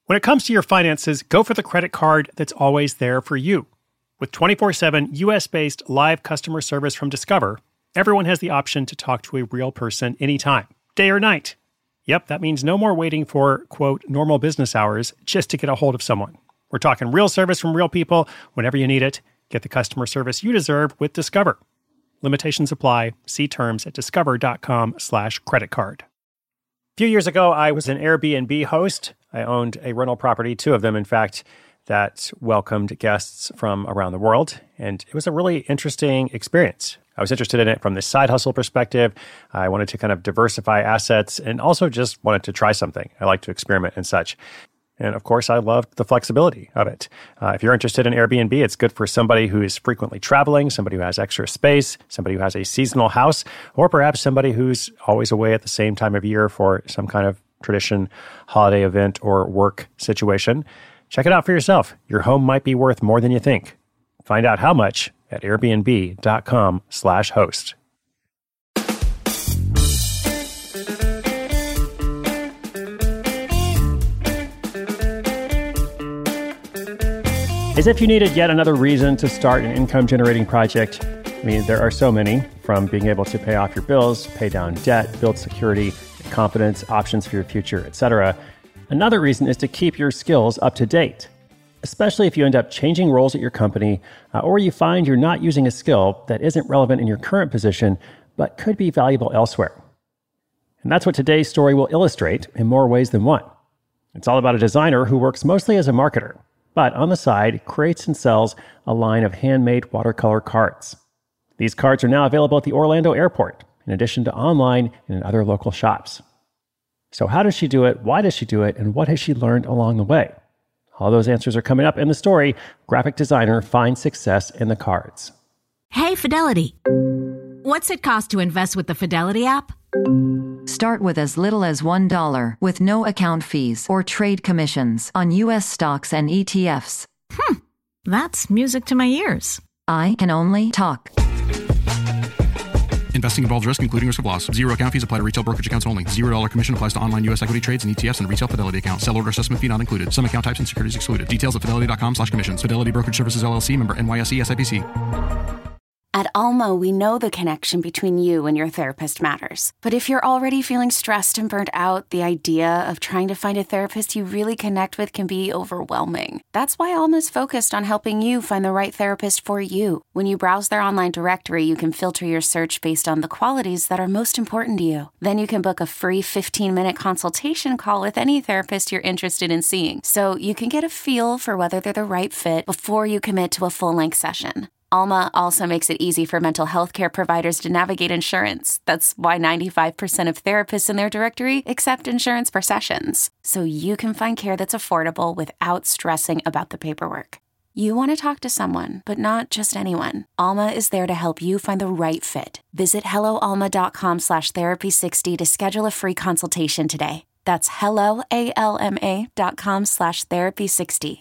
When it comes to your finances, go for the credit card that's always there for you. With 24/7 US-based live customer service from Discover, everyone has the option to talk to a real person anytime, day or night. Yep, that means no more waiting for, quote, normal business hours just to get a hold of someone. We're talking real service from real people whenever you need it. Get the customer service you deserve with Discover. Limitations apply. See terms at discover.com/creditcard. A few years ago, I was an Airbnb host. I owned a rental property, 2 of them, in fact, that welcomed guests from around the world. And it was a really interesting experience. I was interested in it from the side hustle perspective. I wanted to kind of diversify assets and also just wanted to try something. I like to experiment and such. And of course, I loved the flexibility of it. If you're interested in Airbnb, it's good for somebody who is frequently traveling, somebody who has extra space, somebody who has a seasonal house, or perhaps somebody who's always away at the same time of year for some kind of tradition, holiday event, or work situation. Check it out for yourself. Your home might be worth more than you think. Find out how much at airbnb.com/host. As if you needed yet another reason to start an income-generating project. I mean, there are so many, from being able to pay off your bills, pay down debt, build security, confidence, options for your future, etc. Another reason is to keep your skills up to date, especially if you end up changing roles at your company or you find you're not using a skill that isn't relevant in your current position but could be valuable elsewhere. And that's what today's story will illustrate in more ways than one. It's all about a designer who works mostly as a marketer, but on the side, creates and sells a line of handmade watercolor cards. These cards are now available at the Orlando airport, in addition to online and in other local shops. So how does she do it? Why does she do it? And what has she learned along the way? All those answers are coming up in the story. Graphic designer finds success in the cards. Hey, Fidelity. What's it cost to invest with the Fidelity app? Start with as little as $1 with no account fees or trade commissions on U.S. stocks and ETFs. That's music to my ears. I can only talk. Investing involves risk, including risk of loss. Zero account fees apply to retail brokerage accounts only. $0 commission applies to online U.S. equity trades and ETFs and retail Fidelity account. Sell order assessment fee not included. Some account types and securities excluded. Details at fidelity.com/commissions. Fidelity Brokerage Services, LLC, member NYSE SIPC. At Alma, we know the connection between you and your therapist matters. But if you're already feeling stressed and burnt out, the idea of trying to find a therapist you really connect with can be overwhelming. That's why Alma's focused on helping you find the right therapist for you. When you browse their online directory, you can filter your search based on the qualities that are most important to you. Then you can book a free 15-minute consultation call with any therapist you're interested in seeing, so you can get a feel for whether they're the right fit before you commit to a full-length session. Alma also makes it easy for mental health care providers to navigate insurance. That's why 95% of therapists in their directory accept insurance for sessions. So you can find care that's affordable without stressing about the paperwork. You want to talk to someone, but not just anyone. Alma is there to help you find the right fit. Visit helloalma.com/therapy60 to schedule a free consultation today. That's helloalma.com/therapy60.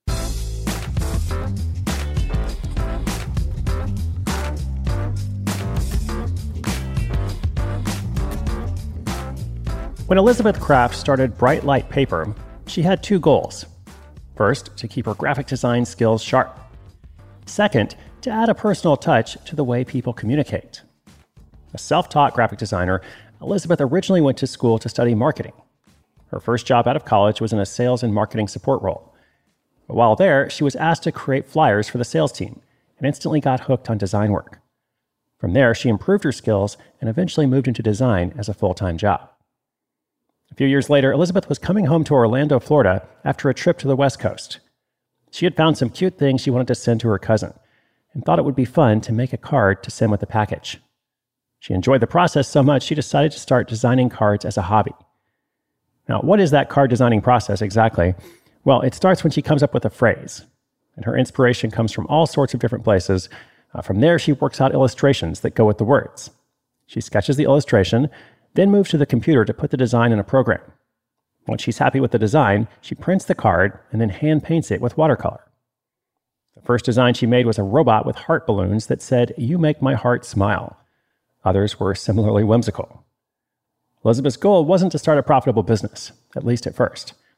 When Elizabeth Craft started Bright Light Paper, she had 2 goals. First, to keep her graphic design skills sharp. Second, to add a personal touch to the way people communicate. A self-taught graphic designer, Elizabeth originally went to school to study marketing. Her first job out of college was in a sales and marketing support role. But while there, she was asked to create flyers for the sales team and instantly got hooked on design work. From there, she improved her skills and eventually moved into design as a full-time job. A few years later, Elizabeth was coming home to Orlando, Florida, after a trip to the West Coast. She had found some cute things she wanted to send to her cousin and thought it would be fun to make a card to send with the package. She enjoyed the process so much, she decided to start designing cards as a hobby. Now, what is that card designing process exactly? Well, it starts when she comes up with a phrase, and her inspiration comes from all sorts of different places. From there, she works out illustrations that go with the words. She sketches the illustration, then moves to the computer to put the design in a program. Once she's happy with the design, she prints the card and then hand paints it with watercolor. The first design she made was a robot with heart balloons that said, "You make my heart smile." Others were similarly whimsical. Elizabeth's goal wasn't to start a profitable business, at least at first.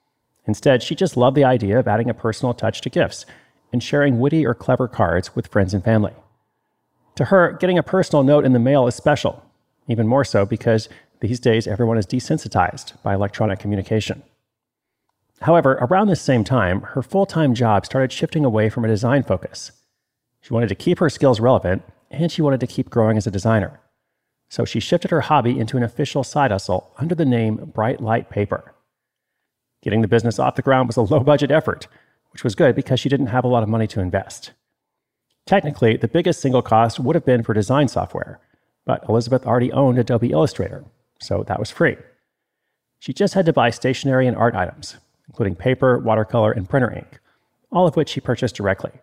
Instead, she just loved the idea of adding a personal touch to gifts and sharing witty or clever cards with friends and family. To her, getting a personal note in the mail is special, even more so because these days everyone is desensitized by electronic communication. However, around this same time, her full-time job started shifting away from a design focus. She wanted to keep her skills relevant, and she wanted to keep growing as a designer. So she shifted her hobby into an official side hustle under the name Bright Light Paper. Getting the business off the ground was a low-budget effort, which was good because she didn't have a lot of money to invest. Technically, the biggest single cost would have been for design software, but Elizabeth already owned Adobe Illustrator, so that was free. She just had to buy stationery and art items, including paper, watercolor, and printer ink, all of which she purchased directly.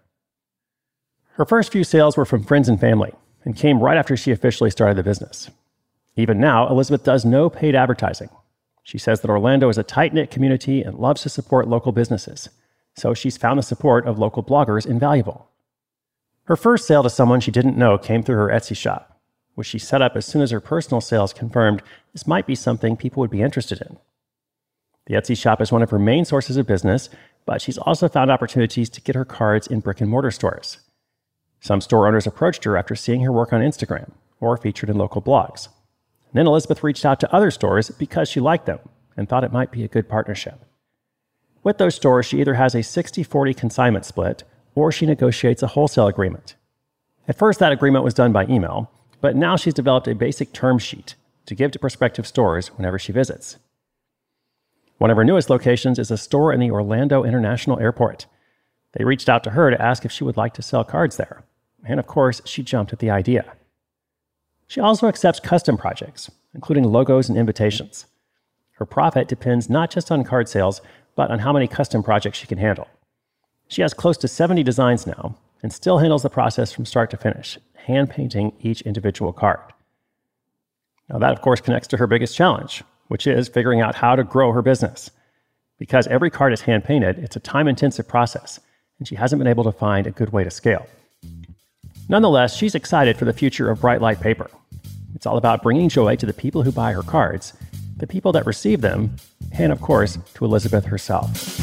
Her first few sales were from friends and family, and came right after she officially started the business. Even now, Elizabeth does no paid advertising. She says that Orlando is a tight-knit community and loves to support local businesses, so she's found the support of local bloggers invaluable. Her first sale to someone she didn't know came through her Etsy shop, which she set up as soon as her personal sales confirmed this might be something people would be interested in. The Etsy shop is one of her main sources of business, but she's also found opportunities to get her cards in brick-and-mortar stores. Some store owners approached her after seeing her work on Instagram or featured in local blogs. And then Elizabeth reached out to other stores because she liked them and thought it might be a good partnership. With those stores, she either has a 60-40 consignment split or she negotiates a wholesale agreement. At first, that agreement was done by email, but now she's developed a basic term sheet to give to prospective stores whenever she visits. One of her newest locations is a store in the Orlando International Airport. They reached out to her to ask if she would like to sell cards there. And of course, she jumped at the idea. She also accepts custom projects, including logos and invitations. Her profit depends not just on card sales, but on how many custom projects she can handle. She has close to 70 designs now, and still handles the process from start to finish, hand-painting each individual card. Now that, of course, connects to her biggest challenge, which is figuring out how to grow her business. Because every card is hand-painted, it's a time-intensive process, and she hasn't been able to find a good way to scale. Nonetheless, she's excited for the future of Bright Light Paper. It's all about bringing joy to the people who buy her cards, the people that receive them, and of course, to Elizabeth herself.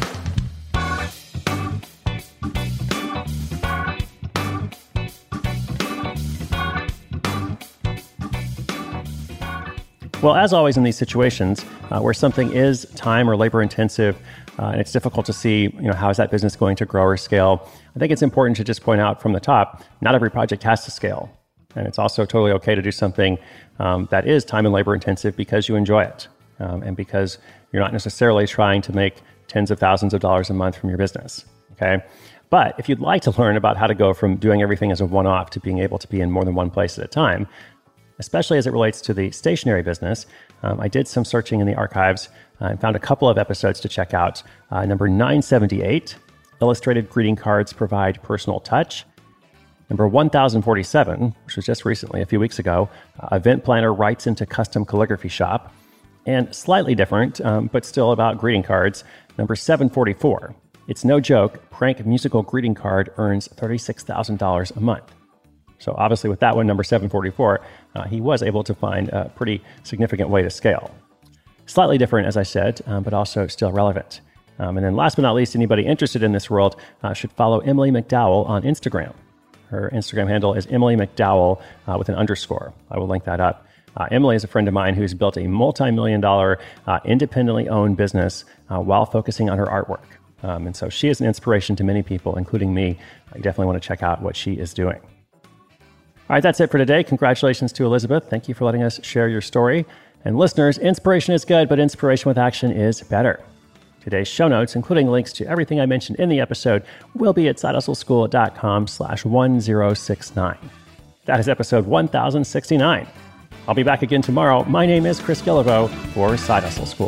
Well, as always in these situations, where something is time or labor intensive, and it's difficult to see, how is that business going to grow or scale, I think it's important to just point out from the top, not every project has to scale. And it's also totally okay to do something that is time and labor intensive because you enjoy it, and because you're not necessarily trying to make tens of thousands of dollars a month from your business, okay? But if you'd like to learn about how to go from doing everything as a one-off to being able to be in more than one place at a time, especially as it relates to the stationery business, I did some searching in the archives and found a couple of episodes to check out. Number 978, Illustrated Greeting Cards Provide Personal Touch. Number 1047, which was just recently, a few weeks ago, Event Planner Writes into Custom Calligraphy Shop. And slightly different, but still about greeting cards, number 744, It's No Joke, Prank Musical Greeting Card Earns $36,000 a month. So obviously with that one, number 744, he was able to find a pretty significant way to scale. Slightly different, as I said, but also still relevant. And then last but not least, anybody interested in this world should follow Emily McDowell on Instagram. Her Instagram handle is Emily McDowell with an underscore. I will link that up. Emily is a friend of mine who's built a multi-million-dollar independently owned business while focusing on her artwork. And so she is an inspiration to many people, including me. I definitely want to check out what she is doing. All right, that's it for today. Congratulations to Elizabeth. Thank you for letting us share your story. And listeners, inspiration is good, but inspiration with action is better. Today's show notes, including links to everything I mentioned in the episode, will be at sidehustleschool.com/1069. That is episode 1069. I'll be back again tomorrow. My name is Chris Guillebeau for Side Hustle School.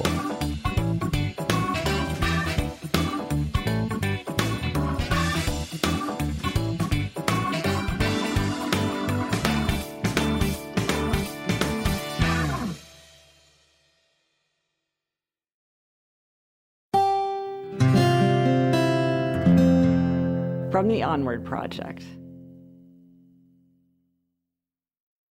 From the Onward Project.